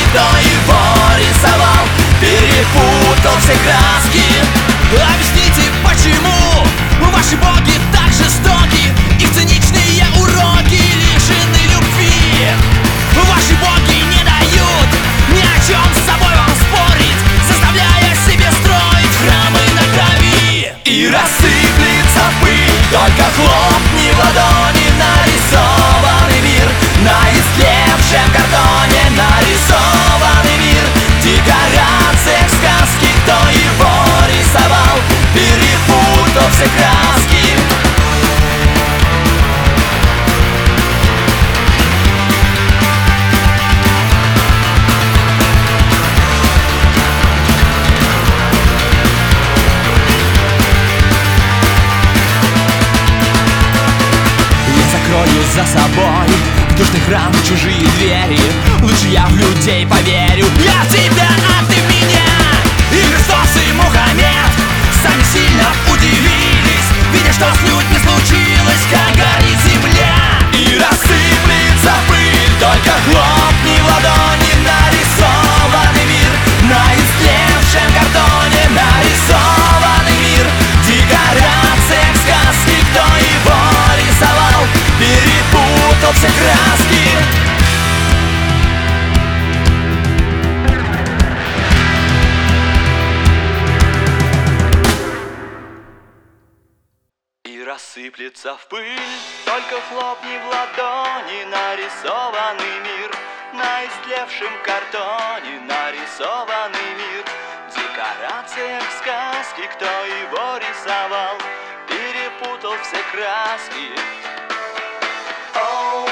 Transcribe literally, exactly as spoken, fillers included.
кто его рисовал, перепутал все краски. Объясните, почему ваши боги так жестоки, их циничные уроки лишены любви. Ваши боги не дают ни о чем с собой вам спорить, заставляя себе строить храмы на крови. И рассыплется пыль, только хлопни в ладони. Нарисованный мир на истлевшем картоне, нарисованный мир в декорациях сказки. Кто его рисовал, перепутал все краски. Закрою за собой в душный храм чужие двери. Лучше я в людей поверю. Я в тебя, а ты в меня. И Христос, и Мухаммед сами сильно удивились, видя, что с людьми случилось, как горит земля. И рассыплется пыль, только хлопни в ладони. Нарисованный мир на истлевшем картоне, нарисованный мир в декорациях сказки. Кто его рисовал, перепутал все краски. И рассыплется в пыль, только хлопни в ладони. Нарисованный мир на истлевшем картоне, нарисованный мир в декорациях сказки. Кто его рисовал, перепутал все краски. Oh